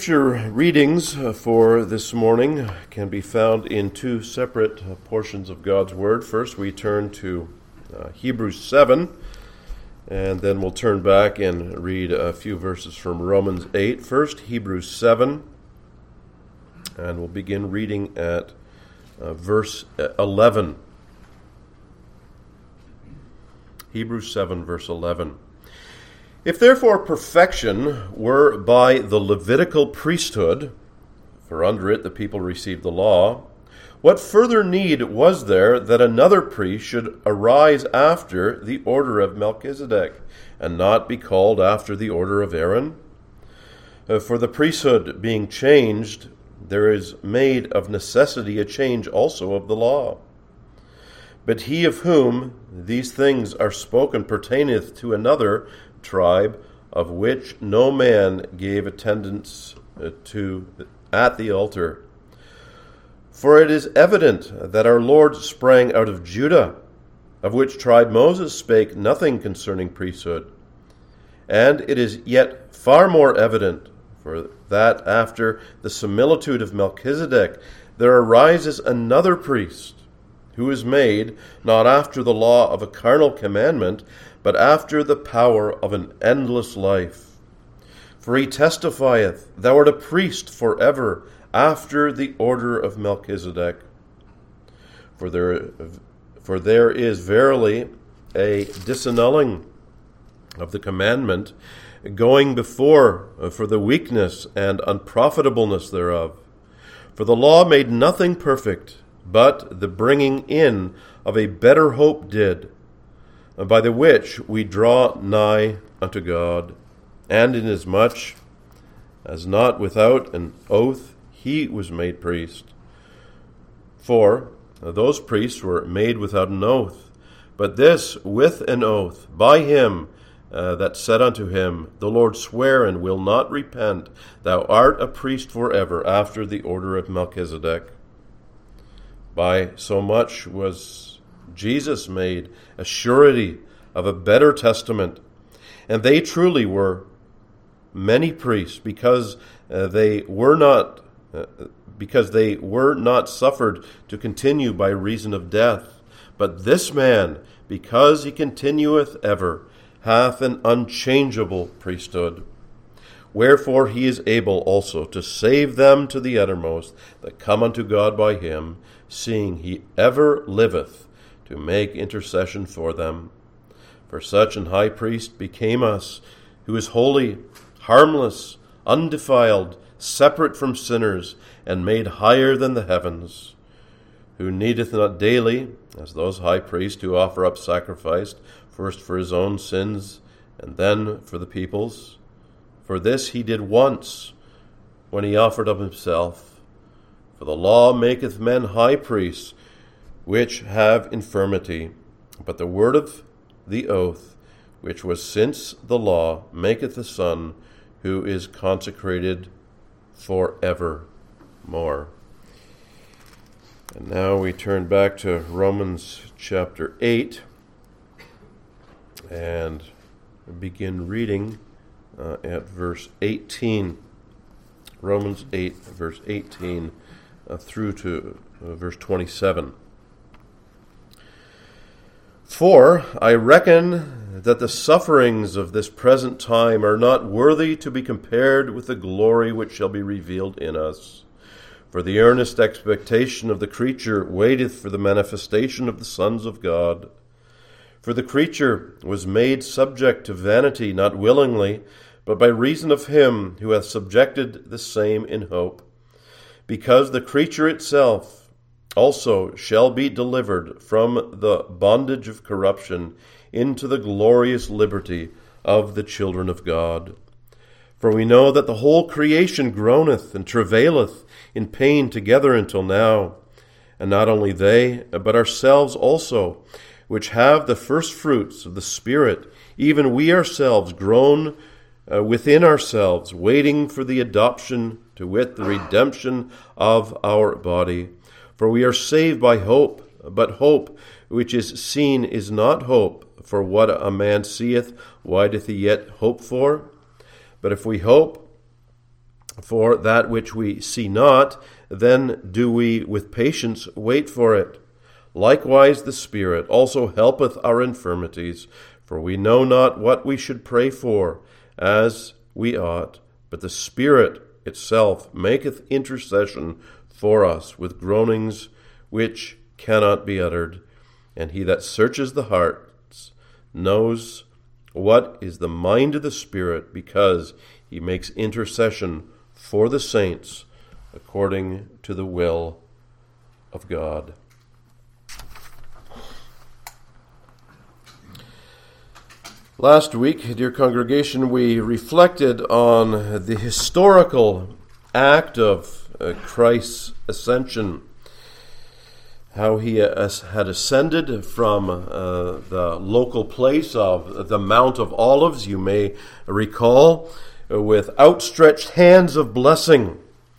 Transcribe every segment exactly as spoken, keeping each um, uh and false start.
Scripture readings for this morning can be found in two separate portions of God's Word. First, we turn to uh, Hebrews seven, and then we'll turn back and read a few verses from Romans eight. First, Hebrews seven, and we'll begin reading at uh, verse eleven. Hebrews seven, verse eleven. If therefore perfection were by the Levitical priesthood, for under it the people received the law, what further need was there that another priest should arise after the order of Melchizedek, and not be called after the order of Aaron? For the priesthood being changed, there is made of necessity a change also of the law. But he of whom these things are spoken pertaineth to another tribe, of which no man gave attendance to at the altar. For it is evident that our Lord sprang out of Judah, of which tribe Moses spake nothing concerning priesthood. And it is yet far more evident, for that after the similitude of Melchizedek there arises another priest, who is made not after the law of a carnal commandment, but after the power of an endless life. For he testifieth, Thou art a priest forever, after the order of Melchizedek. For there, for there is verily a disannulling of the commandment, going before for the weakness and unprofitableness thereof. For the law made nothing perfect, but the bringing in of a better hope did, by the which we draw nigh unto God, and inasmuch as not without an oath he was made priest. For those priests were made without an oath, but this with an oath, by him uh, that said unto him, The Lord sware and will not repent, Thou art a priest forever, after the order of Melchizedek. By so much was Jesus made a surety of a better testament, and they truly were many priests, because uh, they were not uh, because they were not suffered to continue by reason of death. But this man, because he continueth ever, hath an unchangeable priesthood. Wherefore he is able also to save them to the uttermost that come unto God by him, seeing he ever liveth to make intercession for them. For such an high priest became us, who is holy, harmless, undefiled, separate from sinners, and made higher than the heavens, who needeth not daily, as those high priests who offer up sacrifice, first for his own sins, and then for the people's. For this he did once, when he offered up himself. For the law maketh men high priests, which have infirmity, but the word of the oath, which was since the law, maketh the Son, who is consecrated forevermore. And now we turn back to Romans chapter eight, and begin reading uh, at verse eighteen. Romans eight, verse eighteen, uh, through to uh, verse twenty-seven. For I reckon that the sufferings of this present time are not worthy to be compared with the glory which shall be revealed in us. For the earnest expectation of the creature waiteth for the manifestation of the sons of God. For the creature was made subject to vanity, not willingly, but by reason of him who hath subjected the same in hope, because the creature itself also shall be delivered from the bondage of corruption into the glorious liberty of the children of God. For we know that the whole creation groaneth and travaileth in pain together until now. And not only they, but ourselves also, which have the first fruits of the Spirit, even we ourselves groan uh, within ourselves, waiting for the adoption, to wit, the redemption of our body. For we are saved by hope, but hope which is seen is not hope. For what a man seeth, why doth he yet hope for? But if we hope For that which we see not, then do we with patience wait for it. Likewise the Spirit also helpeth our infirmities, for we know not what we should pray for, as we ought, but the Spirit itself maketh intercession for us with groanings which cannot be uttered. And he that searches the hearts knows what is the mind of the Spirit, because he makes intercession for the saints according to the will of God. Last week, dear congregation, we reflected on the historical act of uh, Christ's ascension, how he uh, had ascended from uh, the local place of the Mount of Olives, you may recall, uh, with outstretched hands of blessing.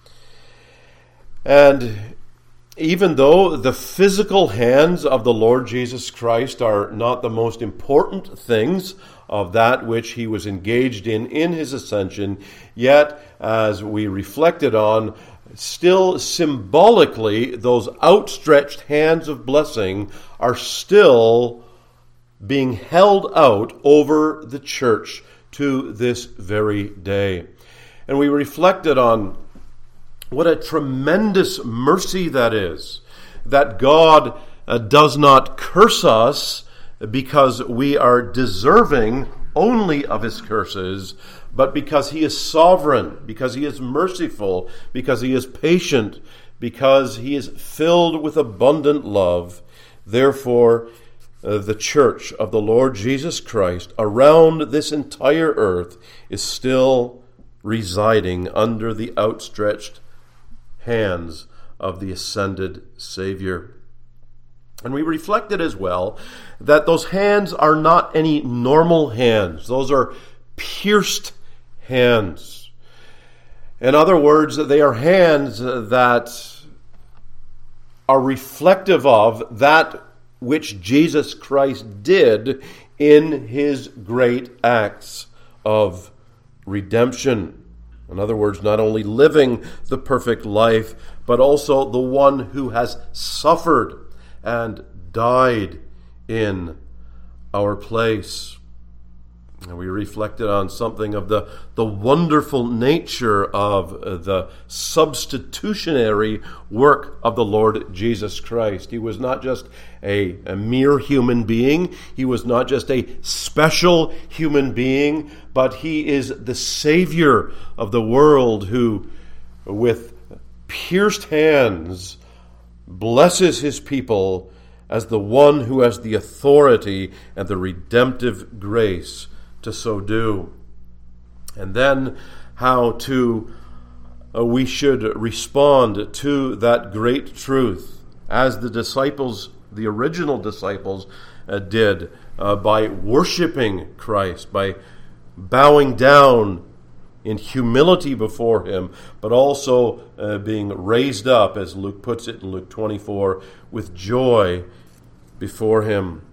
And even though the physical hands of the Lord Jesus Christ are not the most important things of that which he was engaged in in his ascension, yet, as we reflected on, still symbolically, those outstretched hands of blessing are still being held out over the church to this very day. And we reflected on what a tremendous mercy that is, that God uh, does not curse us because we are deserving only of his curses, but because he is sovereign, because he is merciful, because he is patient, because he is filled with abundant love. Therefore, uh, the church of the Lord Jesus Christ around this entire earth is still residing under the outstretched hands of the ascended Savior. And we reflected as well that those hands are not any normal hands. Those are pierced hands. In other words, they are hands that are reflective of that which Jesus Christ did in his great acts of redemption. In other words, not only living the perfect life, but also the one who has suffered and died in our place. And we reflected on something of the, the wonderful nature of the substitutionary work of the Lord Jesus Christ. He was not just a, a mere human being. He was not just a special human being, but he is the Savior of the world who, with pierced hands, blesses his people as the one who has the authority and the redemptive grace to so do. And then how to uh, we should respond to that great truth as the disciples, the original disciples, uh, did uh, by worshiping Christ, by bowing down in humility before him, but also uh, being raised up, as Luke puts it in Luke twenty-four, with joy before him.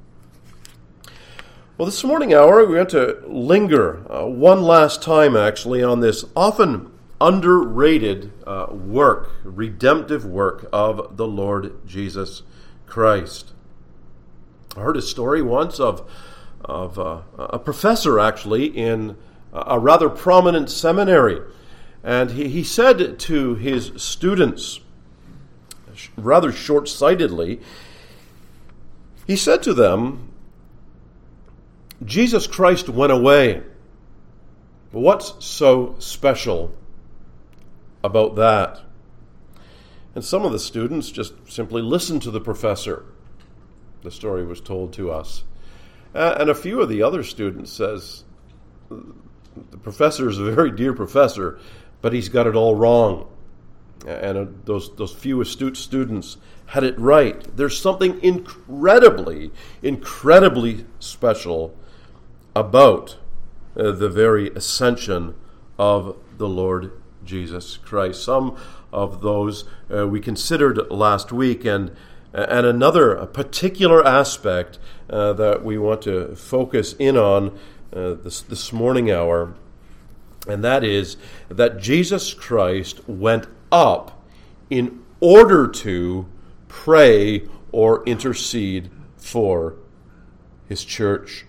Well, this morning hour, we're going to linger uh, one last time, actually, on this often underrated uh, work, redemptive work of the Lord Jesus Christ. I heard a story once of, of uh, a professor, actually, in a rather prominent seminary. And he, he said to his students, rather short-sightedly, he said to them, Jesus Christ went away. What's so special about that? And some of the students just simply listened to the professor. The story was told to us. Uh, and a few of the other students says, the professor is a very dear professor, but he's got it all wrong. And uh, those those few astute students had it right. There's something incredibly, incredibly special about uh, the very ascension of the Lord Jesus Christ. Some of those uh, we considered last week, and and another a particular aspect uh, that we want to focus in on uh, this this morning hour And that is that Jesus Christ went up in order to pray or intercede for his church.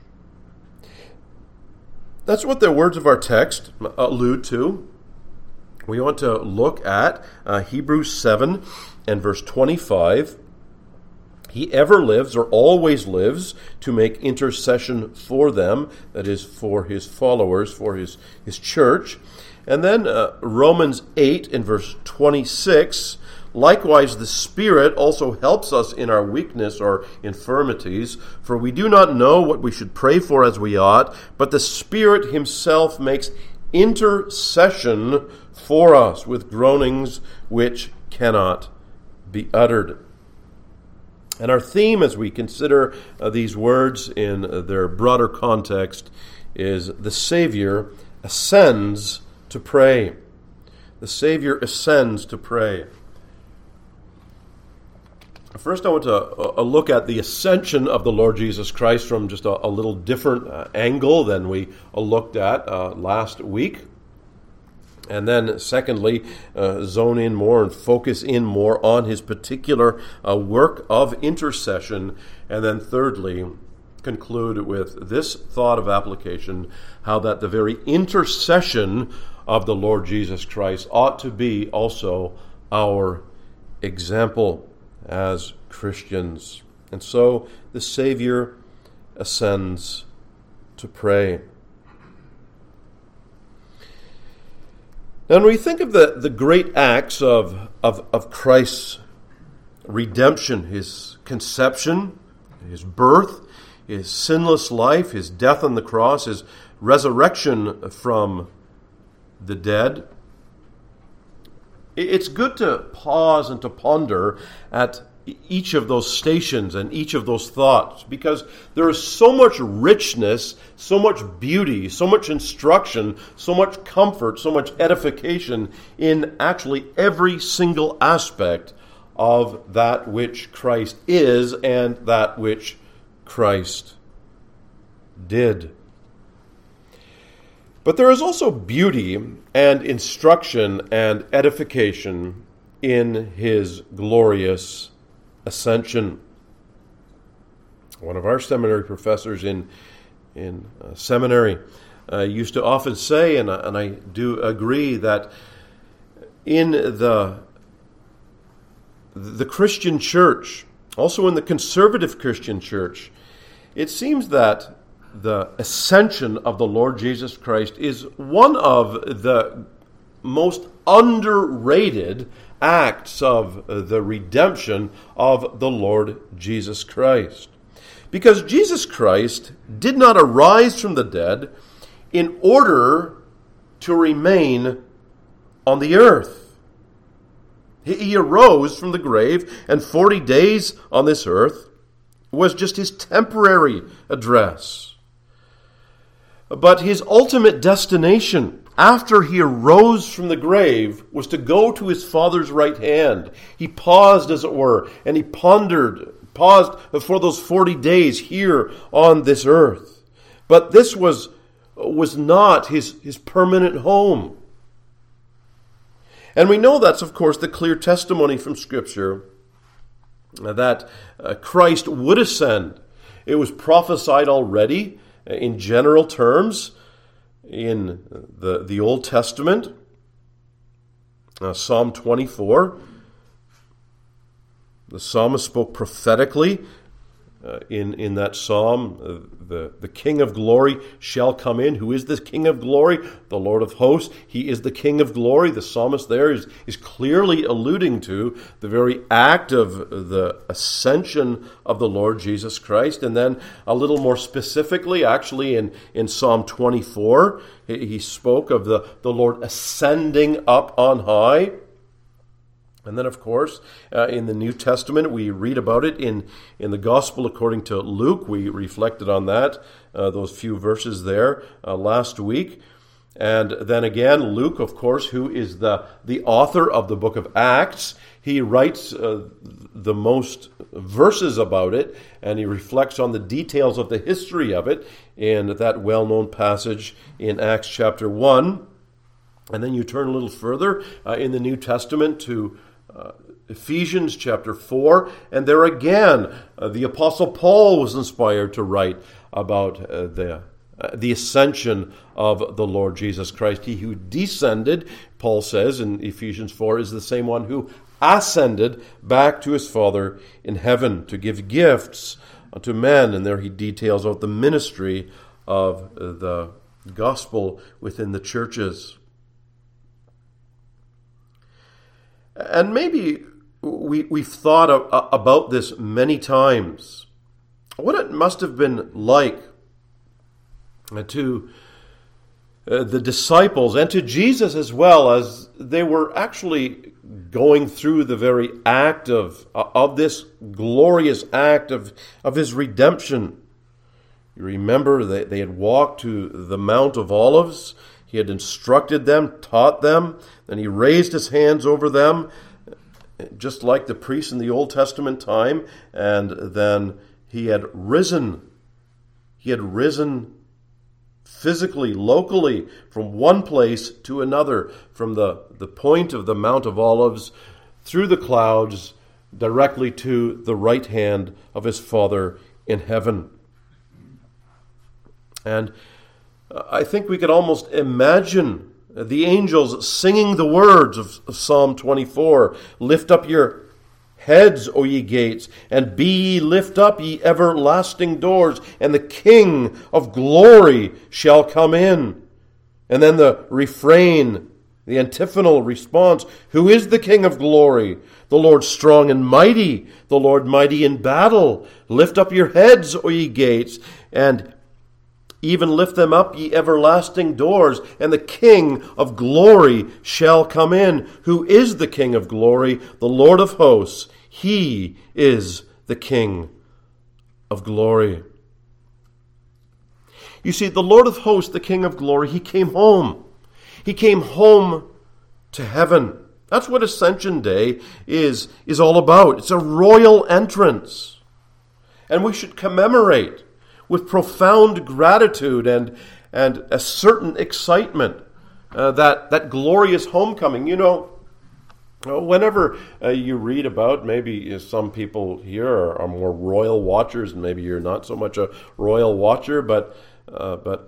That's what the words of our text allude to. We want to look at uh, Hebrews seven and verse twenty-five. He ever lives or always lives to make intercession for them, that is, for his followers, for his, his church. And then uh, Romans eight in verse twenty-six, likewise the Spirit also helps us in our weakness or infirmities, for we do not know what we should pray for as we ought, but the Spirit himself makes intercession for us with groanings which cannot be uttered. And our theme as we consider uh, these words in uh, their broader context is the Savior ascends to pray. The Savior ascends to pray. First, I want to uh, look at the ascension of the Lord Jesus Christ from just a, a little different uh, angle than we uh, looked at uh, last week. And then, secondly, uh, zone in more and focus in more on his particular uh, work of intercession. And then, thirdly, conclude with this thought of application, how that the very intercession of the Lord Jesus Christ ought to be also our example as Christians. And so, the Savior ascends to pray. And when we think of the, the great acts of, of, of Christ's redemption, his conception, his birth, his sinless life, his death on the cross, his resurrection from the dead, it's good to pause and to ponder at each of those stations and each of those thoughts, because there is so much richness, so much beauty, so much instruction, so much comfort, so much edification in actually every single aspect of that which Christ is and that which Christ did. But there is also beauty and instruction and edification in his glorious ascension. One of our seminary professors in in uh, seminary uh, used to often say, and I, and I do agree, that in the the Christian church, also in the conservative Christian church, it seems that the ascension of the Lord Jesus Christ is one of the most underrated acts of the redemption of the Lord Jesus Christ. Because Jesus Christ did not arise from the dead in order to remain on the earth. He arose from the grave, and forty days on this earth was just his temporary address. But his ultimate destination after he arose from the grave was to go to his Father's right hand. He paused, as it were, and he pondered, paused for those forty days here on this earth. But this was, was not his, his permanent home. And we know that's, of course, the clear testimony from Scripture that uh, Christ would ascend. It was prophesied already in general terms in the, the Old Testament. Uh, Psalm twenty-four, the psalmist spoke prophetically uh, in, in that psalm. Uh, the, the King of glory shall come in. Who is this King of glory? The Lord of hosts. He is the King of glory. The psalmist there is, is clearly alluding to the very act of the ascension of the Lord Jesus Christ. And then a little more specifically, actually in, in Psalm twenty-four, he, he spoke of the, the Lord ascending up on high. And then, of course, uh, in the New Testament, we read about it in, in the Gospel according to Luke. We reflected on that, uh, those few verses there uh, last week. And then again, Luke, of course, who is the, the author of the book of Acts, he writes uh, the most verses about it, and he reflects on the details of the history of it in that well-known passage in Acts chapter one. And then you turn a little further uh, in the New Testament to uh, Ephesians chapter four, and there again, uh, the Apostle Paul was inspired to write about uh, the uh, the ascension of the Lord Jesus Christ. He who descended, Paul says in Ephesians four, is the same one who ascended back to his Father in heaven to give gifts unto men. And there he details out the ministry of the gospel within the churches. And maybe we, we've thought of, uh, about this many times. What it must have been like to uh, the disciples and to Jesus as well, as they were actually going through the very act of, uh, of this glorious act of, of his redemption. You remember they, they had walked to the Mount of Olives. He had instructed them, taught them, then he raised his hands over them, just like the priests in the Old Testament time, and then he had risen. He had risen physically, locally, from one place to another, from the, the point of the Mount of Olives, through the clouds, directly to the right hand of his Father in heaven. And I think we could almost imagine the angels singing the words of, of Psalm twenty-four. Lift up your heads, O ye gates, and be ye lift up, ye everlasting doors, and the King of glory shall come in. And then the refrain, the antiphonal response, who is the King of glory? The Lord strong and mighty, the Lord mighty in battle. Lift up your heads, O ye gates, and even lift them up, ye everlasting doors, and the King of glory shall come in. Who is the King of glory? The Lord of hosts. He is the King of glory. You see, the Lord of hosts, the King of glory, he came home. He came home to heaven. That's what Ascension Day is, is all about. It's a royal entrance. And we should commemorate with profound gratitude and and a certain excitement, uh, that, that glorious homecoming. You know, whenever uh, you read about, maybe some people here are, are more royal watchers, and maybe you're not so much a royal watcher, but uh, but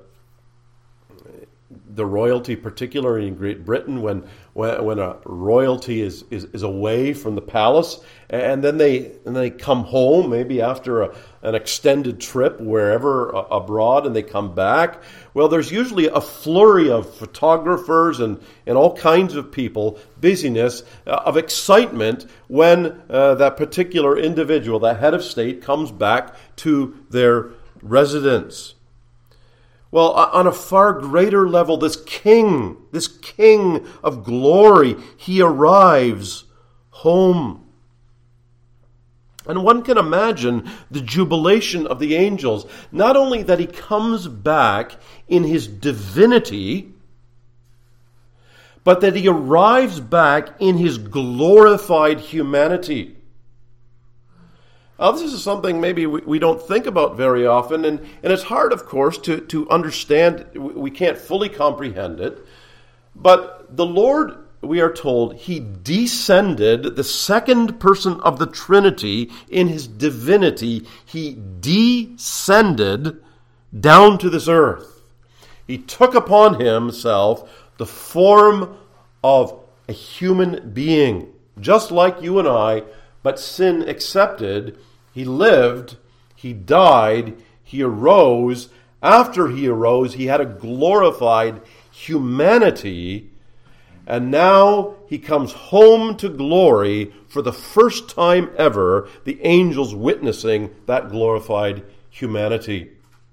the royalty, particularly in Great Britain, when when, when a royalty is, is, is away from the palace, and then they and they come home, maybe after a, an extended trip wherever uh, abroad, and they come back. Well, there's usually a flurry of photographers and, and all kinds of people, busyness, uh, of excitement when uh, that particular individual, that head of state, comes back to their residence. Well, on a far greater level, this king, this king of glory, he arrives home. And one can imagine the jubilation of the angels, not only that he comes back in his divinity, but that he arrives back in his glorified humanity. Now, this is something maybe we, we don't think about very often, and, and it's hard, of course, to, to understand. We can't fully comprehend it. But the Lord, we are told, he descended, the second person of the Trinity, in his divinity. He descended down to this earth. He took upon himself the form of a human being, just like you and I, but sin accepted. He lived, he died, he arose. After he arose, he had a glorified humanity, and now he comes home to glory for the first time ever, the angels witnessing that glorified humanity.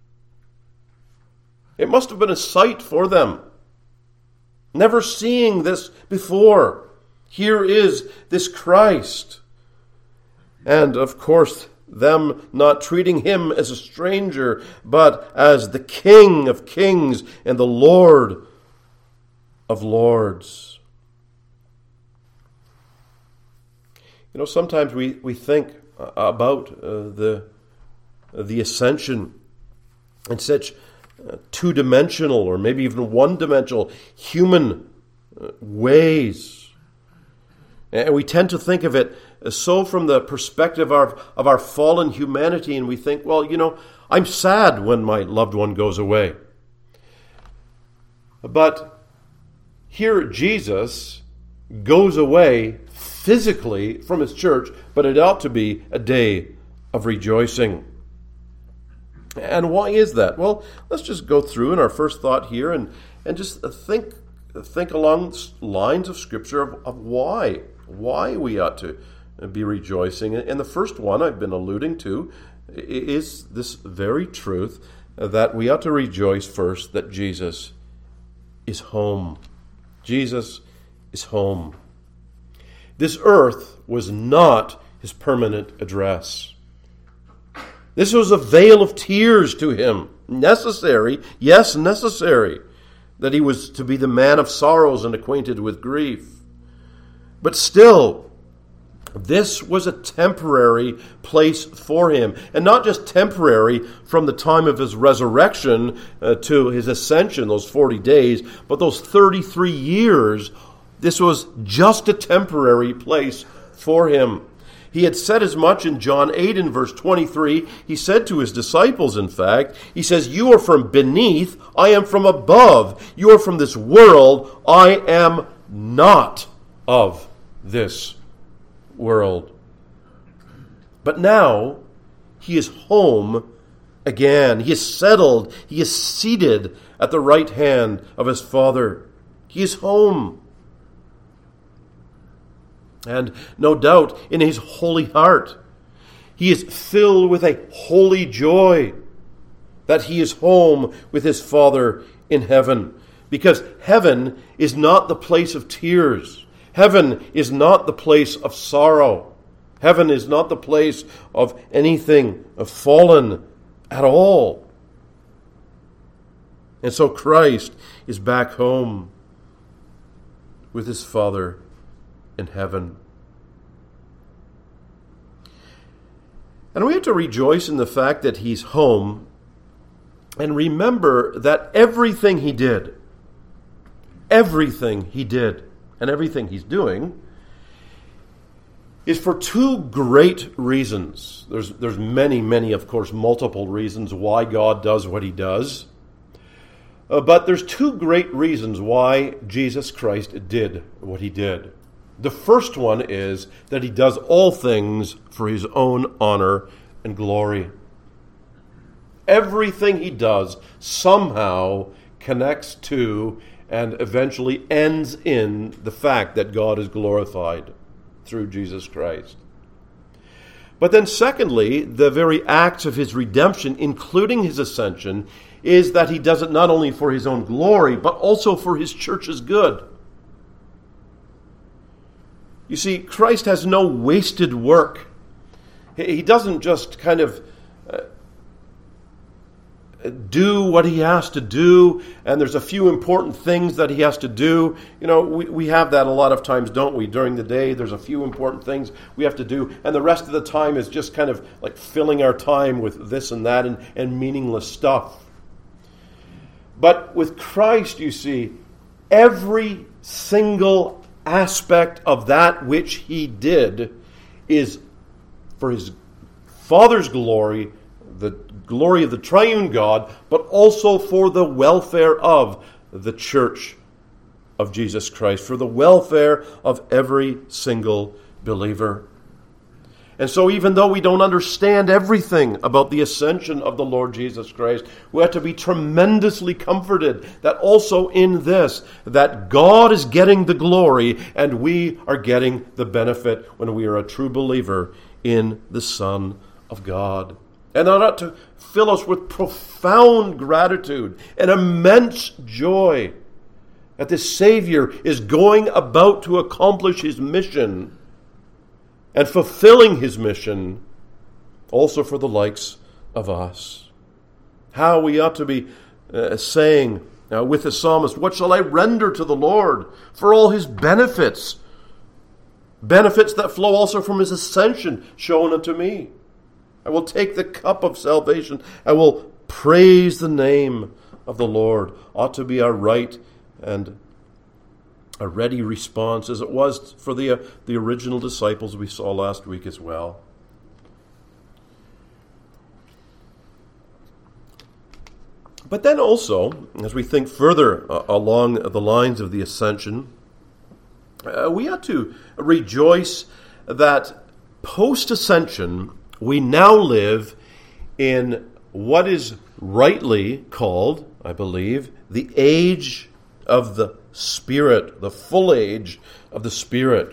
It must have been a sight for them, never seeing this before. Here is this Christ. And, of course, them not treating him as a stranger, but as the King of kings and the Lord of lords. You know, sometimes we, we think about uh, the, uh, the ascension in such uh, two-dimensional or maybe even one-dimensional human uh, ways. And we tend to think of it so from the perspective of, of our fallen humanity, and we think, well, you know, I'm sad when my loved one goes away. But here Jesus goes away physically from his church, but it ought to be a day of rejoicing. And why is that? Well, let's just go through in our first thought here and, and just think think along lines of Scripture of, of why. Why we ought to be rejoicing. And the first one I've been alluding to is this very truth that we ought to rejoice first that Jesus is home. Jesus is home. This earth was not his permanent address. This was a vale of tears to him. Necessary, yes, necessary, that he was to be the man of sorrows and acquainted with grief. But still, this was a temporary place for him. And not just temporary from the time of his resurrection uh, to his ascension, those forty days, but those thirty-three years, this was just a temporary place for him. He had said as much in John eight in verse twenty-three. He said to his disciples, in fact, he says, "You are from beneath, I am from above. You are from this world, I am not of this world." But now he is home again. He is settled. He is seated at the right hand of his Father. He is home. And no doubt in his holy heart, he is filled with a holy joy that he is home with his Father in heaven. Because heaven is not the place of tears. Heaven is not the place of sorrow. Heaven is not the place of anything fallen at all. And so Christ is back home with his Father in heaven. And we have to rejoice in the fact that he's home and remember that everything he did, everything he did, and everything he's doing is for two great reasons. There's, there's many, many, of course, multiple reasons why God does what he does. Uh, but there's two great reasons why Jesus Christ did what he did. The first one is that he does all things for his own honor and glory. Everything he does somehow connects to and eventually ends in the fact that God is glorified through Jesus Christ. But then secondly, the very acts of his redemption, including his ascension, is that he does it not only for his own glory, but also for his church's good. You see, Christ has no wasted work. He doesn't just kind of uh, do what he has to do, and there's a few important things that he has to do. You know, we, we have that a lot of times, don't we? During the day, there's a few important things we have to do, and the rest of the time is just kind of like filling our time with this and that and, and meaningless stuff. But with Christ, you see, every single aspect of that which he did is for his Father's glory, the glory of the triune God, but also for the welfare of the church of Jesus Christ, for the welfare of every single believer. And so even though we don't understand everything about the ascension of the Lord Jesus Christ, we have to be tremendously comforted that also in this, that God is getting the glory and we are getting the benefit when we are a true believer in the Son of God. And that ought to fill us with profound gratitude and immense joy that the Savior is going about to accomplish his mission and fulfilling his mission also for the likes of us. How we ought to be uh, saying uh, with the psalmist, "What shall I render to the Lord for all his benefits? Benefits that flow also from his ascension shown unto me. I will take the cup of salvation. I will praise the name of the Lord." Ought to be our right and a ready response, as it was for the, uh, the original disciples we saw last week as well. But then also, as we think further uh, along the lines of the ascension, uh, we ought to rejoice that post-ascension we now live in what is rightly called, I believe, the age of the Spirit, the full age of the Spirit.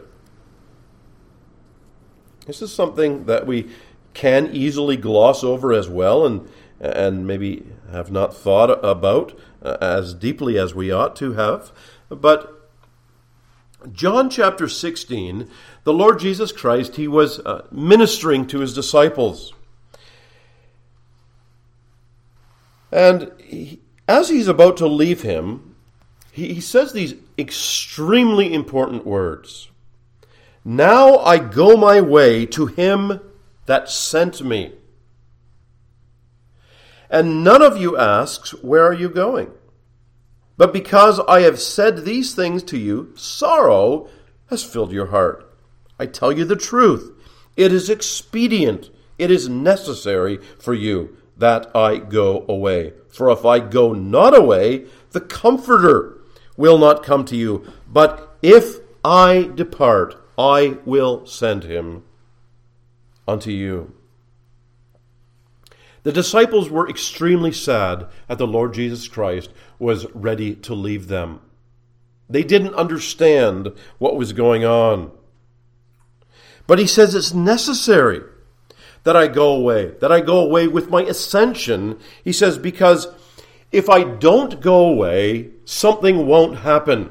This is something that we can easily gloss over as well, and and maybe have not thought about uh, as deeply as we ought to have. But John chapter sixteen, the Lord Jesus Christ, he was uh, ministering to his disciples. And he, as he's about to leave him, he, he says these extremely important words. Now I go my way to him that sent me. And none of you asks, where are you going? But because I have said these things to you, sorrow has filled your heart. I tell you the truth. It is expedient, it is necessary for you that I go away. For if I go not away, the Comforter will not come to you. But if I depart, I will send him unto you. The disciples were extremely sad that the Lord Jesus Christ was ready to leave them. They didn't understand what was going on. But he says it's necessary that I go away, that I go away with my ascension. He says, because if I don't go away, something won't happen.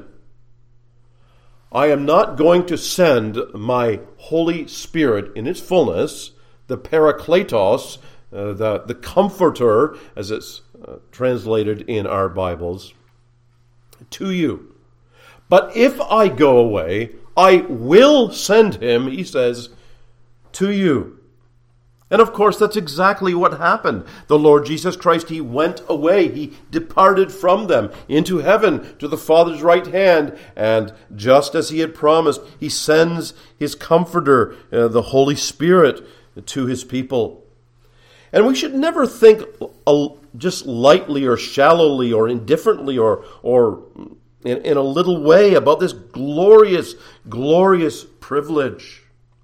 I am not going to send my Holy Spirit in its fullness, the Parakletos, uh, the, the Comforter, as it's uh, translated in our Bibles, to you. But if I go away, I will send him, he says, to you. And of course, that's exactly what happened. The Lord Jesus Christ, he went away. He departed from them into heaven to the Father's right hand. And just as he had promised, he sends his Comforter, uh, the Holy Spirit, to his people. And we should never think uh, just lightly or shallowly or indifferently or, or in, in a little way about this glorious, glorious privilege.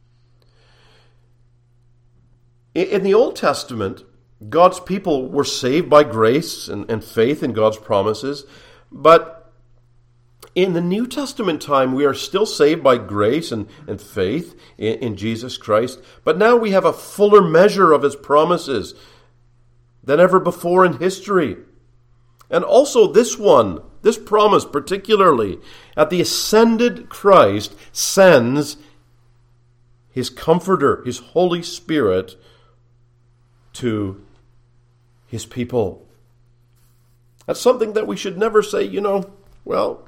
In the Old Testament, God's people were saved by grace and, and faith in God's promises. But in the New Testament time, we are still saved by grace and, and faith in, in Jesus Christ. But now we have a fuller measure of his promises than ever before in history. And also this one, this promise particularly, at the ascended Christ sends his Comforter, his Holy Spirit, to his people. That's something that we should never say, you know, well,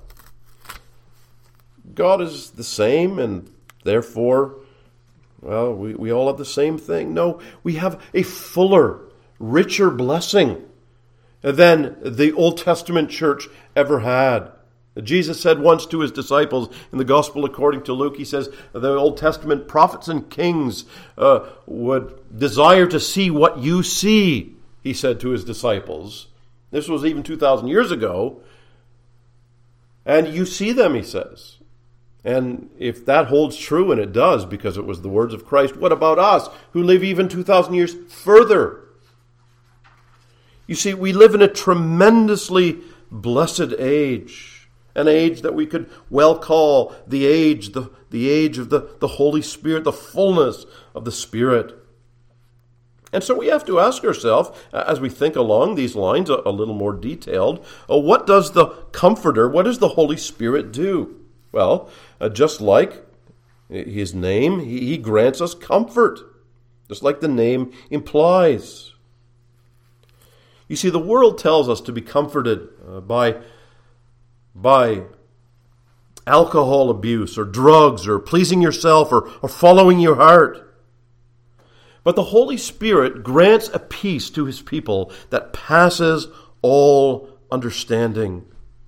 God is the same and therefore, well, we, we all have the same thing. No, we have a fuller, richer blessing than the Old Testament church ever had. Jesus said once to his disciples in the Gospel according to Luke, he says, the Old Testament prophets and kings uh, would desire to see what you see, he said to his disciples. This was even two thousand years ago. And you see them, he says. And if that holds true, and it does, because it was the words of Christ, what about us who live even two thousand years further? You see, we live in a tremendously blessed age. An age that we could well call the age, the, the age of the, the Holy Spirit, the fullness of the Spirit. And so we have to ask ourselves, as we think along these lines a, a little more detailed, uh, what does the Comforter, what does the Holy Spirit do? Well, uh, just like his name, he, he grants us comfort, just like the name implies. You see, the world tells us to be comforted uh, by by alcohol abuse or drugs or pleasing yourself or, or following your heart. But the Holy Spirit grants a peace to his people that passes all understanding.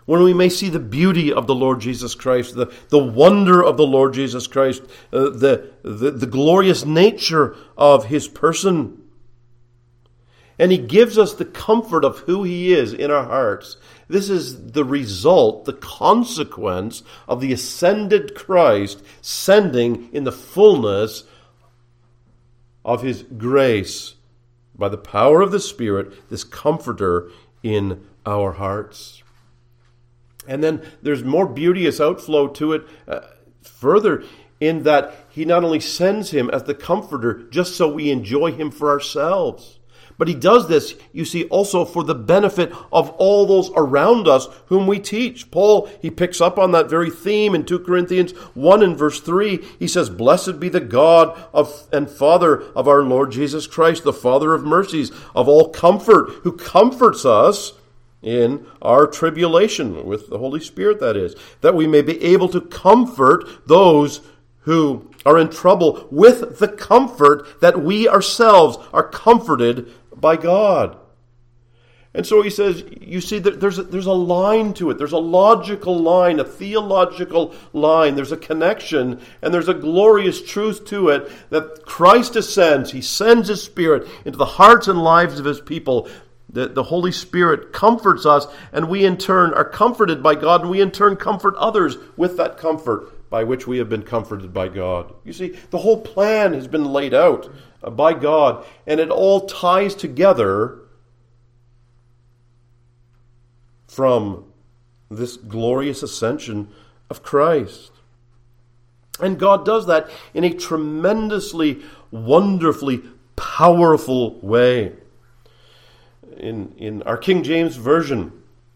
when we may see the beauty of the Lord Jesus Christ, the, the wonder of the Lord Jesus Christ, uh, the, the, the glorious nature of his person. And he gives us the comfort of who he is in our hearts. This is the result, the consequence of the ascended Christ sending in the fullness of his grace by the power of the Spirit, this comforter in our hearts. And then there's more beauteous outflow to it uh, further in that he not only sends him as the comforter just so we enjoy him for ourselves, but he does this, you see, also for the benefit of all those around us whom we teach. Paul, he picks up on that very theme in Second Corinthians one and verse three. He says, "Blessed be the God of and Father of our Lord Jesus Christ, the Father of mercies, of all comfort, who comforts us in our tribulation," with the Holy Spirit, that is, that we may be able to comfort those who are in trouble with the comfort that we ourselves are comforted by God. And so he says, you see, that there's a, there's a line to it. There's a logical line, a theological line. There's a connection, and there's a glorious truth to it that Christ ascends. He sends his Spirit into the hearts and lives of his people. The, the Holy Spirit comforts us, and we in turn are comforted by God, and we in turn comfort others with that comfort by which we have been comforted by God. You see, the whole plan has been laid out by God, and it all ties together from this glorious ascension of Christ. And God does that in a tremendously, wonderfully powerful way. In, in our King James Version,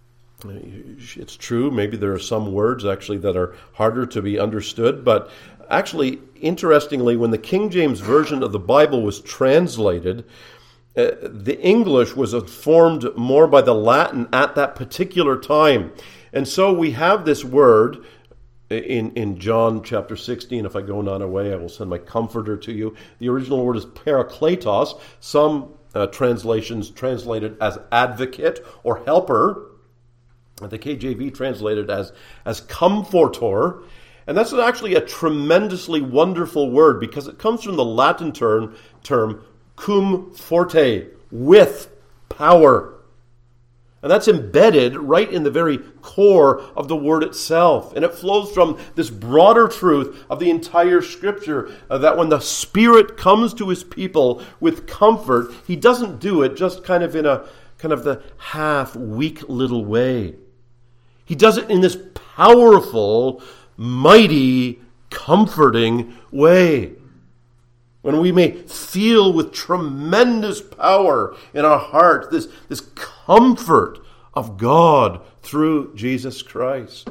it's true, maybe there are some words actually that are harder to be understood, but actually, interestingly, when the King James Version of the Bible was translated, uh, the English was informed more by the Latin at that particular time. And so we have this word in, in John chapter sixteen, "If I go not away, I will send my comforter to you." The original word is parakletos. Some uh, translations translate it as advocate or helper. The K J V translated as, as comfortor. And that's actually a tremendously wonderful word because it comes from the Latin term, term cum forte, with power. And that's embedded right in the very core of the word itself. And it flows from this broader truth of the entire Scripture, uh, that when the Spirit comes to his people with comfort, he doesn't do it just kind of in a kind of the half weak little way. He does it in this powerful, mighty, comforting way. When we may feel with tremendous power in our heart this, this comfort of God through Jesus Christ.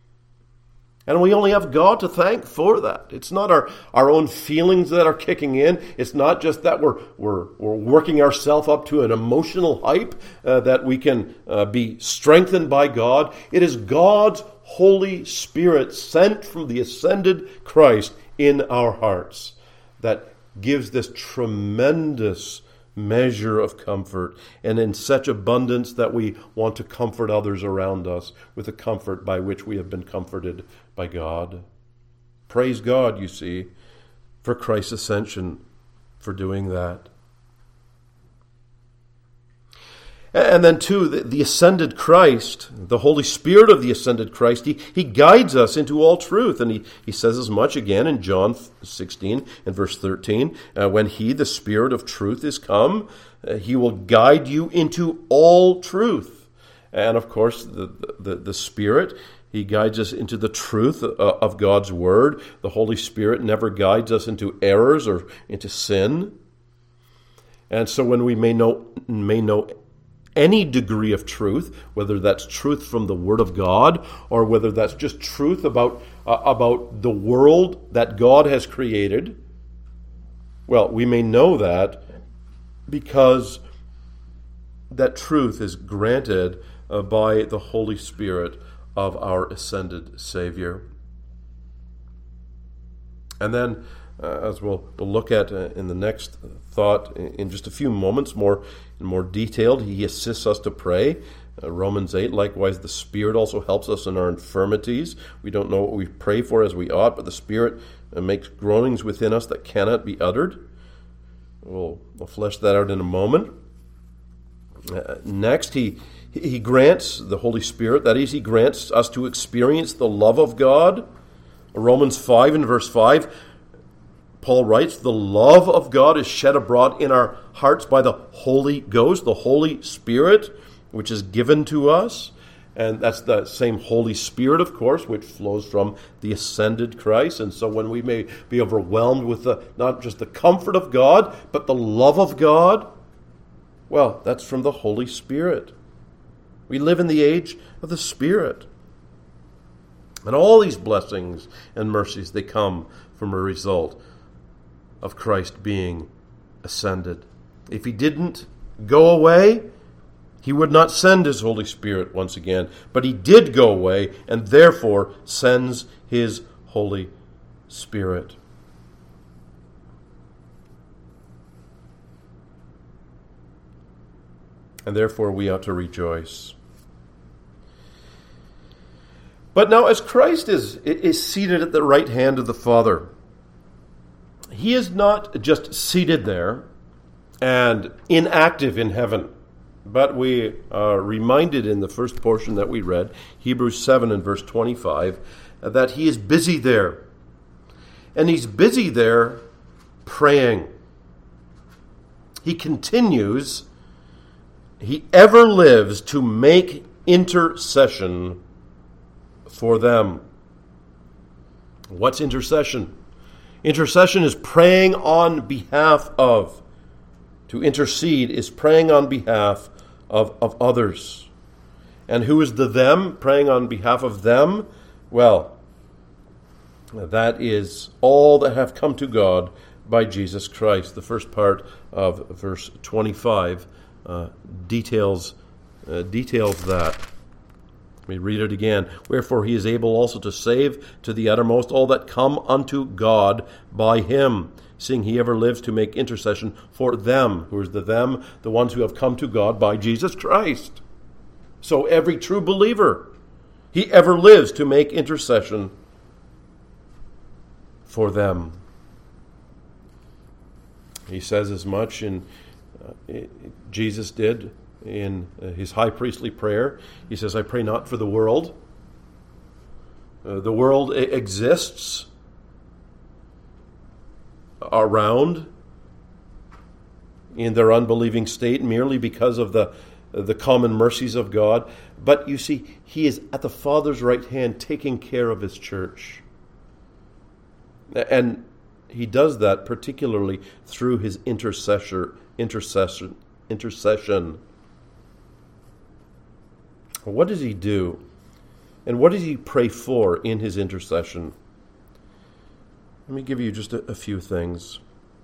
And we only have God to thank for that. It's not our, our own feelings that are kicking in. It's not just that we're we're, we're working ourselves up to an emotional hype uh, that we can uh, be strengthened by God. It is God's Holy Spirit sent from the ascended Christ in our hearts that gives this tremendous measure of comfort, and in such abundance that we want to comfort others around us with the comfort by which we have been comforted by God. Praise God, you see, for Christ's ascension, for doing that. And then too, the, the ascended Christ, the Holy Spirit of the ascended Christ, he, he guides us into all truth. And he, he says as much again in John sixteen and verse thirteen. Uh, when he, the Spirit of truth, is come, uh, he will guide you into all truth. And of course, the, the, the Spirit, he guides us into the truth of God's Word. The Holy Spirit never guides us into errors or into sin. And so when we may know may know any degree of truth, whether that's truth from the Word of God or whether that's just truth about uh, about the world that God has created, well, we may know that because that truth is granted uh, by the Holy Spirit of our ascended Savior. And then, uh, as we'll, we'll look at uh, in the next thought in, in just a few moments, more more detailed, he assists us to pray Uh, Romans eight, likewise, the Spirit also helps us in our infirmities. We don't know what we pray for as we ought, but the Spirit uh, makes groanings within us that cannot be uttered. We'll, we'll flesh that out in a moment. Uh, next, he, he grants the Holy Spirit, that is, he grants us to experience the love of God. Romans five and verse five, Paul writes, the love of God is shed abroad in our hearts by the Holy Ghost, the Holy Spirit, which is given to us. And that's the same Holy Spirit, of course, which flows from the ascended Christ. And so when we may be overwhelmed with the, not just the comfort of God, but the love of God, well, that's from the Holy Spirit. We live in the age of the Spirit. And all these blessings and mercies, they come from a result of Christ being ascended. If he didn't go away, he would not send his Holy Spirit once again. But he did go away, and therefore sends his Holy Spirit. And therefore we ought to rejoice. But now as Christ is, is seated at the right hand of the Father, he is not just seated there and inactive in heaven, but we are reminded in the first portion that we read, Hebrews seven and verse twenty-five, that he is busy there. And he's busy there praying. He continues, he ever lives to make intercession for them. What's intercession? Intercession is praying on behalf of. To intercede is praying on behalf of, of others. And who is the them? Praying on behalf of them? Well, that is all that have come to God by Jesus Christ. The first part of verse twenty-five uh, details uh, details that. Let me read it again. Wherefore he is able also to save to the uttermost all that come unto God by him, seeing he ever lives to make intercession for them. Who is the them? The ones who have come to God by Jesus Christ. So every true believer, he ever lives to make intercession for them. He says as much in uh, it, Jesus did in his high priestly prayer. He says, I pray not for the world. Uh, the world exists around in their unbelieving state merely because of the, the common mercies of God. But you see, he is at the Father's right hand taking care of his church. And he does that particularly through his intercessor, intercession, intercession. What does he do? And what does he pray for in his intercession? Let me give you just a, a few things.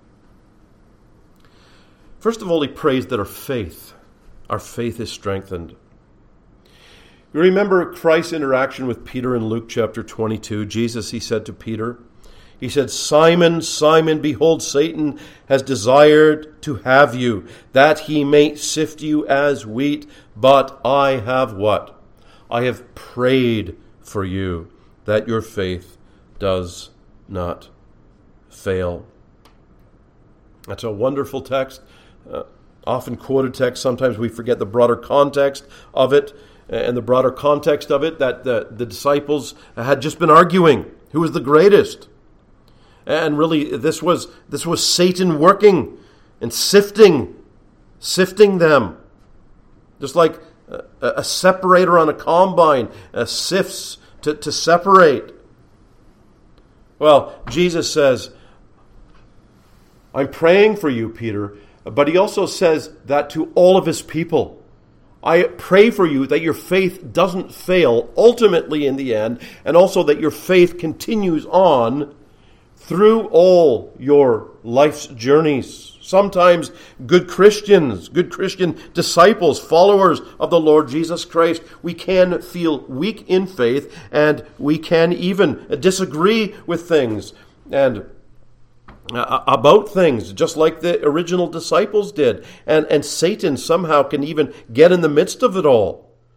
First of all, he prays that our faith, our faith is strengthened. You remember Christ's interaction with Peter in Luke chapter twenty-two. Jesus, he said to Peter, he said, Simon, Simon, behold, Satan has desired to have you, that he may sift you as wheat, but I have what? I have prayed for you, that your faith does not fail. That's a wonderful text, uh, often quoted text. Sometimes we forget the broader context of it, and the broader context of it, that the, the disciples had just been arguing who was the greatest. And really, this was this was Satan working and sifting, sifting them. Just like a, a separator on a combine uh, sifts to, to separate. Well, Jesus says, I'm praying for you, Peter, but he also says that to all of his people. I pray for you that your faith doesn't fail ultimately in the end, and also that your faith continues on through all your life's journeys. Sometimes good Christians, good Christian disciples, followers of the Lord Jesus Christ, we can feel weak in faith, and we can even disagree with things and uh, about things, just like the original disciples did. And, and Satan somehow can even get in the midst of it all.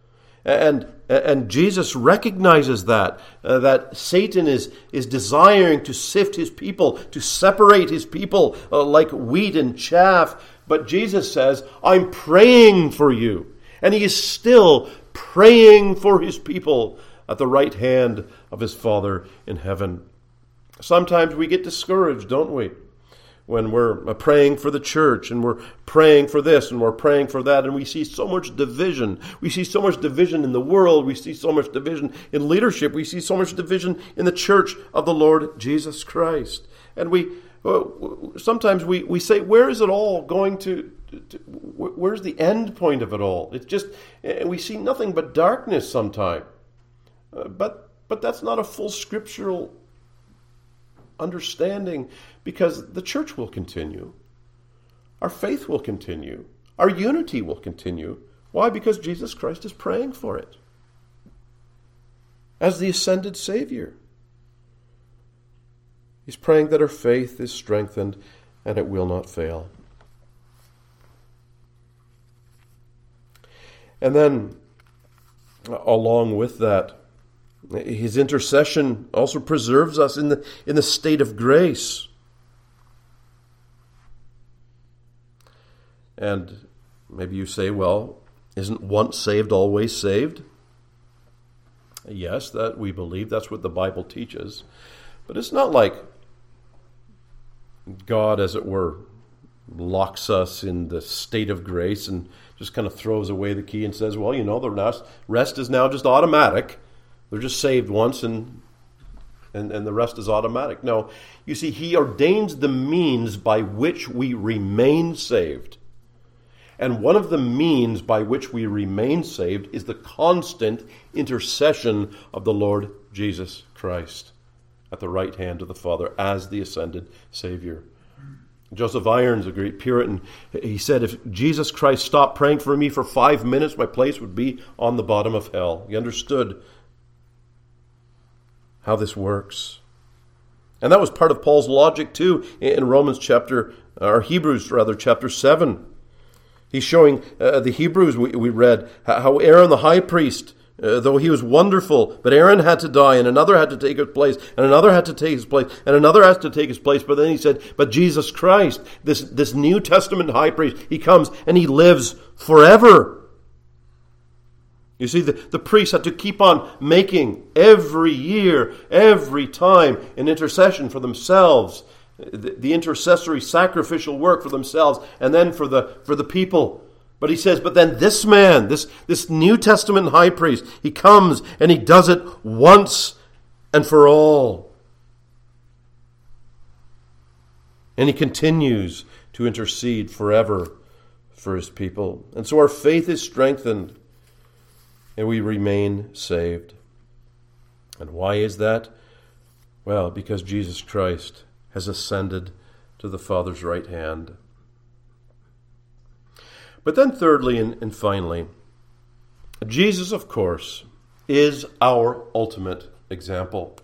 And and Jesus recognizes that, uh, that Satan is, is desiring to sift his people, to separate his people uh, like wheat and chaff. But Jesus says, I'm praying for you. And he is still praying for his people at the right hand of his Father in heaven. Sometimes we get discouraged, don't we? When we're praying for the church and we're praying for this and we're praying for that, and we see so much division. We see so much division in the world. We see so much division in leadership. We see so much division in the church of the Lord Jesus Christ. And we sometimes we, we say, where is it all going to, to, where's the end point of it all? It's just, we see nothing but darkness sometimes. Uh, but but that's not a full scriptural understanding, because the church will continue. Our faith will continue. Our unity will continue. Why? Because Jesus Christ is praying for it as the ascended Savior. He's praying that our faith is strengthened and it will not fail. And then, along with that, his intercession also preserves us in the, in the state of grace. And maybe you say, well, isn't once saved always saved? Yes, that we believe. That's what the Bible teaches. But it's not like God, as it were, locks us in the state of grace and just kind of throws away the key and says, well, you know, the rest, rest is now just automatic. They're just saved once and, and, and the rest is automatic. No, you see, he ordains the means by which we remain saved. And one of the means by which we remain saved is the constant intercession of the Lord Jesus Christ at the right hand of the Father as the ascended Savior. Joseph Irons, a great Puritan, he said, if Jesus Christ stopped praying for me for five minutes, my place would be on the bottom of hell. He understood how this works. And that was part of Paul's logic too in Romans chapter, or Hebrews rather, chapter seven. He's showing uh, the Hebrews, we, we read, how Aaron the high priest, uh, though he was wonderful, but Aaron had to die, and another had to take his place, and another had to take his place, and another has to take his place. But then he said, but Jesus Christ, this, this New Testament high priest, he comes and he lives forever. You see, the, the priests had to keep on making every year, every time, an intercession for themselves, the, the intercessory sacrificial work for themselves, and then for the for the people. But he says, but then this man, this, this New Testament high priest, he comes and he does it once and for all. And he continues to intercede forever for his people. And so our faith is strengthened and we remain saved. And why is that? Well, because Jesus Christ has ascended to the Father's right hand. But then thirdly and, and finally, Jesus, of course, is our ultimate example.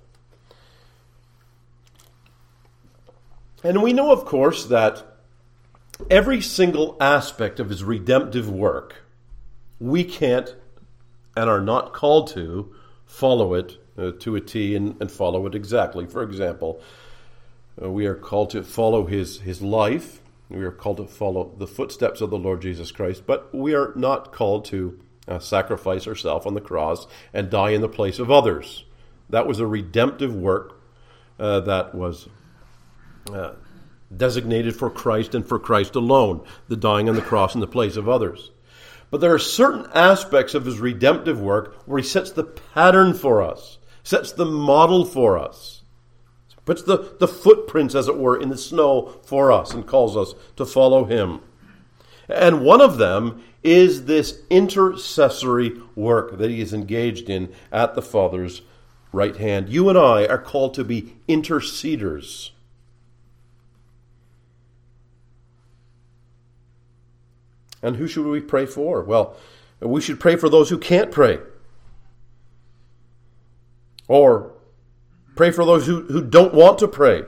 And we know, of course, that every single aspect of his redemptive work, we can't and are not called to follow it uh, to a T and, and follow it exactly. For example, uh, we are called to follow his, his life. We are called to follow the footsteps of the Lord Jesus Christ, but we are not called to uh, sacrifice ourselves on the cross and die in the place of others. That was a redemptive work uh, that was uh, designated for Christ and for Christ alone, the dying on the cross in the place of others. But there are certain aspects of his redemptive work where he sets the pattern for us, sets the model for us, puts the, the footprints, as it were, in the snow for us and calls us to follow him. And one of them is this intercessory work that he is engaged in at the Father's right hand. You and I are called to be interceders. And who should we pray for? Well, we should pray for those who can't pray. Or pray for those who, who don't want to pray.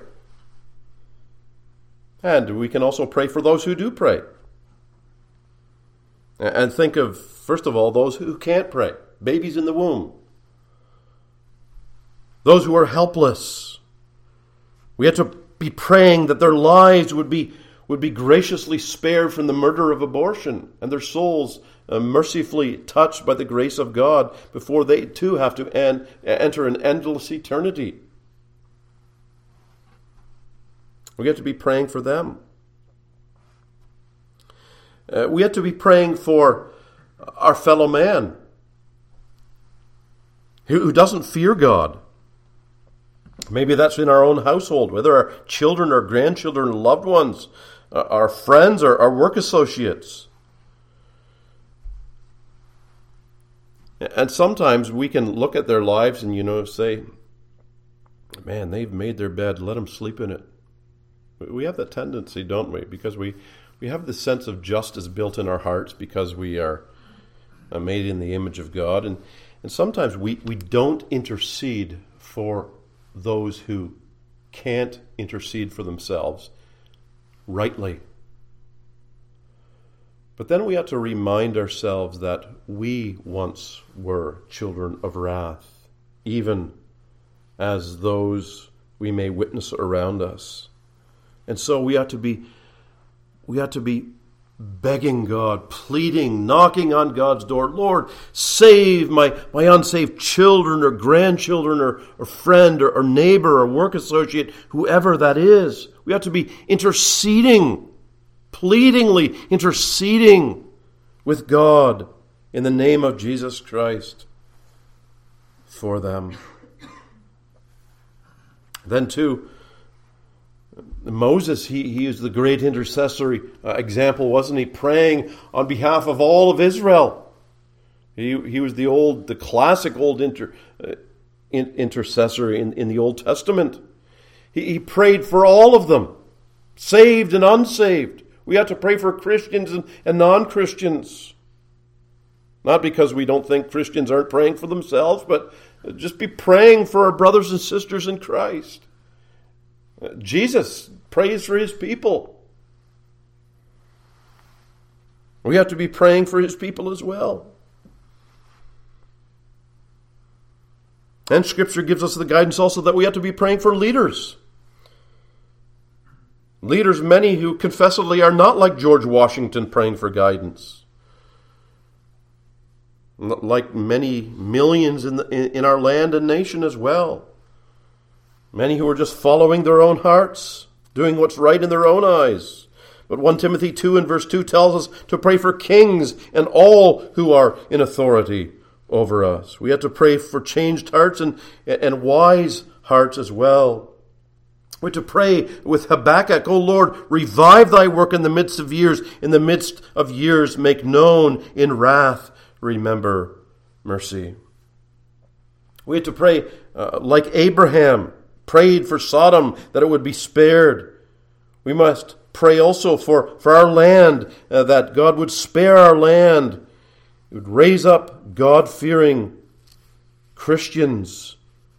And we can also pray for those who do pray. And think of, first of all, those who can't pray. babies in the womb, those who are helpless. We had to be praying that their lives would be would be graciously spared from the murder of abortion, and their souls uh, mercifully touched by the grace of God before they too have to end, enter an endless eternity. We have to be praying for them. Uh, we have to be praying for our fellow man who, who doesn't fear God. Maybe that's in our own household, whether our children or grandchildren, loved ones, uh, our friends or our work associates. And sometimes we can look at their lives and, you know, say, man, they've made their bed, let them sleep in it. We have that tendency, don't we? Because we, we have this sense of justice built in our hearts because we are made in the image of God. And, and sometimes we, we don't intercede for those who can't intercede for themselves rightly. But then we have to remind ourselves that we once were children of wrath, even as those we may witness around us. And so we have to be we have to be begging God, pleading, knocking on God's door. Lord, save my, my unsaved children or grandchildren or, or friend or, or neighbor or work associate, whoever that is. We have to be interceding, pleadingly interceding with God in the name of Jesus Christ for them. Then too, Moses, he, he is the great intercessory uh, example, wasn't he? Praying on behalf of all of Israel. He he was the old, the classic old inter, uh, in, intercessor in, in the Old Testament. He, he prayed for all of them, saved and unsaved. We have to pray for Christians and, and non-Christians. Not because we don't think Christians aren't praying for themselves, but just be praying for our brothers and sisters in Christ. Jesus prays for his people. We have to be praying for his people as well. And Scripture gives us the guidance also that we have to be praying for leaders. Leaders, many who confessedly are not like George Washington praying for guidance. Like many millions in, the, in our land and nation as well. Many who are just following their own hearts, doing what's right in their own eyes. But First Timothy two and verse two tells us to pray for kings and all who are in authority over us. We have to pray for changed hearts and, and wise hearts as well. We have to pray with Habakkuk, O Lord, revive thy work in the midst of years. In the midst of years, make known in wrath, remember mercy. We have to pray uh, like Abraham prayed for Sodom, that it would be spared. We must pray also for, for our land, uh, that God would spare our land. He would raise up God-fearing Christians.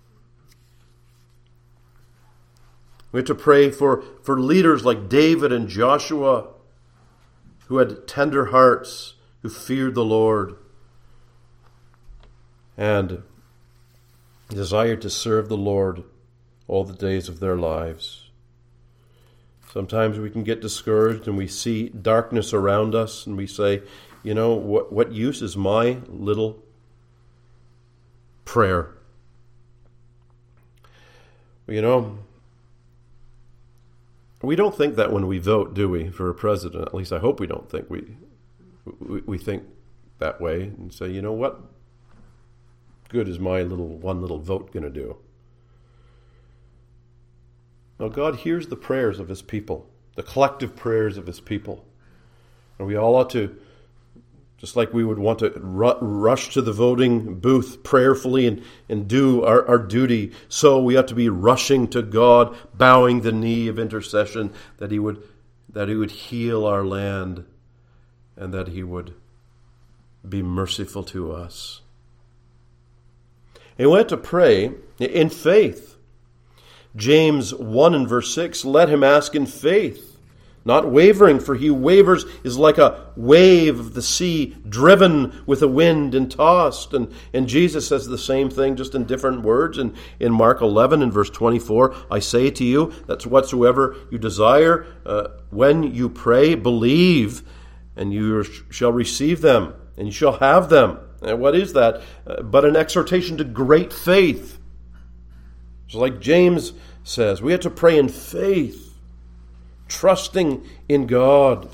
We have to pray for, for leaders like David and Joshua, who had tender hearts, who feared the Lord, and desired to serve the Lord all the days of their lives. Sometimes we can get discouraged and we see darkness around us and we say, you know, what, what use is my little prayer? You know, we don't think that when we vote, do we, for a president? At least I hope we don't think we we, we think that way and say, you know, what good is my little one little vote going to do? Now, God hears the prayers of his people, the collective prayers of his people. And we all ought to, just like we would want to ru- rush to the voting booth prayerfully and, and do our, our duty, so we ought to be rushing to God, bowing the knee of intercession, that he would, that he would heal our land and that he would be merciful to us. And we have to pray in faith. James one and verse six, let him ask in faith, not wavering, for he who wavers is like a wave of the sea, driven with the wind and tossed. And, and Jesus says the same thing, just in different words. And in Mark eleven, in verse twenty-four, I say to you, that whatsoever you desire, uh, when you pray, believe, and you shall receive them, and you shall have them. And what is that? Uh, but an exhortation to great faith. So like James says, we have to pray in faith, trusting in God.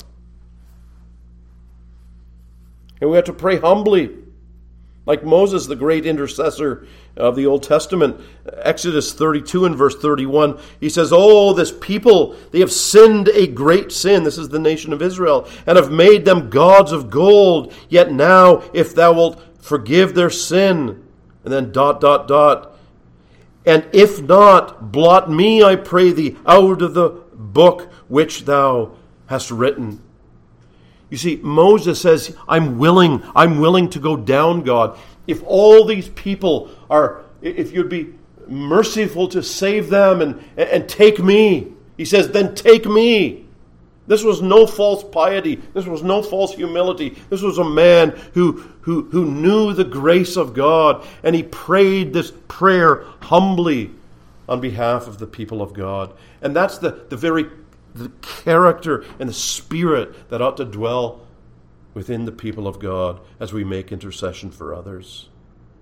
And we have to pray humbly, like Moses, the great intercessor of the Old Testament. Exodus thirty-two and verse thirty-one, he says, "Oh, this people, they have sinned a great sin," this is the nation of Israel, "and have made them gods of gold. Yet now, if thou wilt forgive their sin," and then dot, dot, dot, "and if not, blot me, I pray thee, out of the book which thou hast written." You see, Moses says, I'm willing, I'm willing to go down, God. If all these people are, if you'd be merciful to save them and, and take me, he says, then take me. This was no false piety. This was no false humility. This was a man who, who, who knew the grace of God, and he prayed this prayer humbly on behalf of the people of God. And that's the, the very the character and the spirit that ought to dwell within the people of God as we make intercession for others.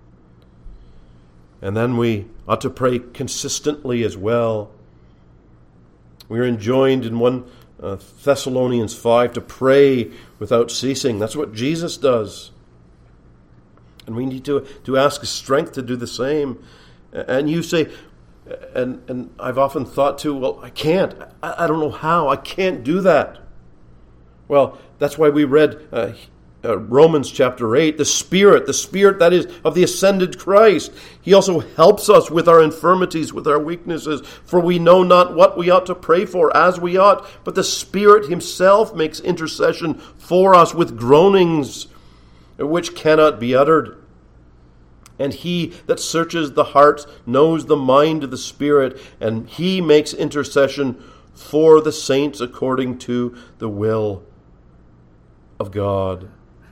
And then we ought to pray consistently as well. We are enjoined in First uh, Thessalonians five to pray without ceasing. That's what Jesus does. And we need to, to ask strength to do the same. And you say, and and I've often thought too, well, I can't. I, I don't know how. I can't do that. Well, that's why we read uh, uh, Romans chapter eight. The Spirit, the Spirit that is of the ascended Christ. He also helps us with our infirmities, with our weaknesses. For we know not what we ought to pray for as we ought, but the Spirit himself makes intercession for us with groanings which cannot be uttered. And he that searches the hearts knows the mind of the Spirit, and he makes intercession for the saints according to the will of God.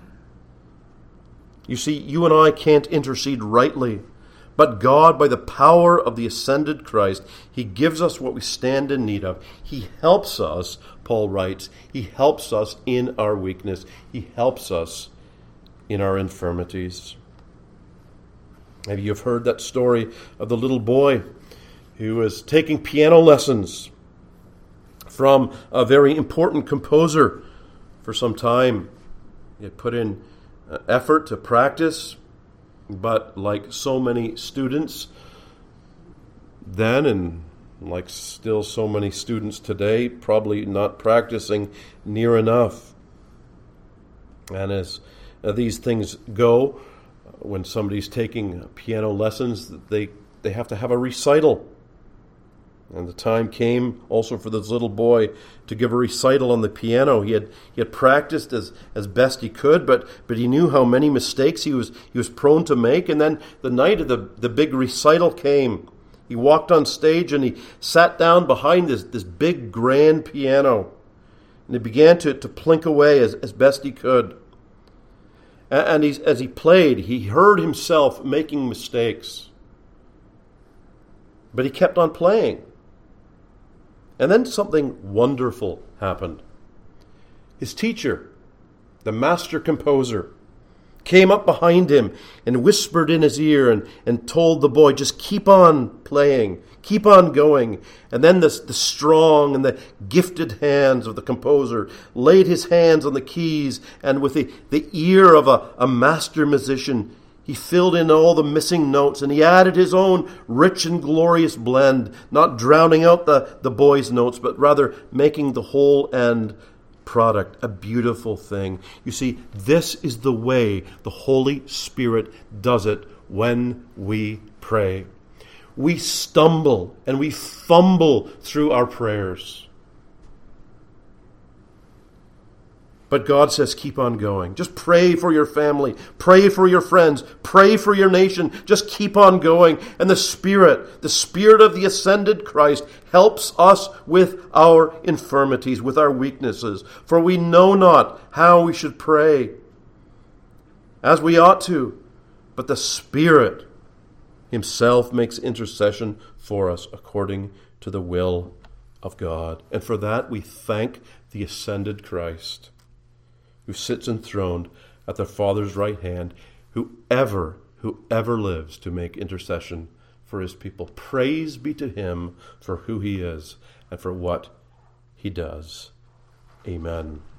You see, you and I can't intercede rightly, but God, by the power of the ascended Christ, he gives us what we stand in need of. He helps us, Paul writes, he helps us in our weakness. He helps us in our infirmities. Maybe you've heard that story of the little boy who was taking piano lessons from a very important composer for some time. He had put in effort to practice, but like so many students then, and like still so many students today, probably not practicing near enough. And as these things go, when somebody's taking piano lessons, they they have to have a recital. And the time came also for this little boy to give a recital on the piano. He had he had practiced as, as best he could, but but he knew how many mistakes he was he was prone to make. And then the night of the, the big recital came. He walked on stage and he sat down behind this, this big grand piano. And he began to, to plink away as, as best he could. And he, as he played, he heard himself making mistakes. But he kept on playing. And then something wonderful happened. His teacher, the master composer, came up behind him and whispered in his ear and, and told the boy, just keep on playing, keep on going. And then the, the strong and the gifted hands of the composer laid his hands on the keys, and with the, the ear of a, a master musician, he filled in all the missing notes, and he added his own rich and glorious blend, not drowning out the, the boy's notes, but rather making the whole end product a beautiful thing. You see, this is the way the Holy Spirit does it when we pray. We stumble and we fumble through our prayers. But God says, keep on going. Just pray for your family. Pray for your friends. Pray for your nation. Just keep on going. And the Spirit, the Spirit of the ascended Christ, helps us with our infirmities, with our weaknesses. For we know not how we should pray as we ought to. But the Spirit Himself makes intercession for us according to the will of God. And for that we thank the ascended Christ, who sits enthroned at the Father's right hand, whoever, whoever lives to make intercession for His people. Praise be to Him for who He is and for what He does. Amen.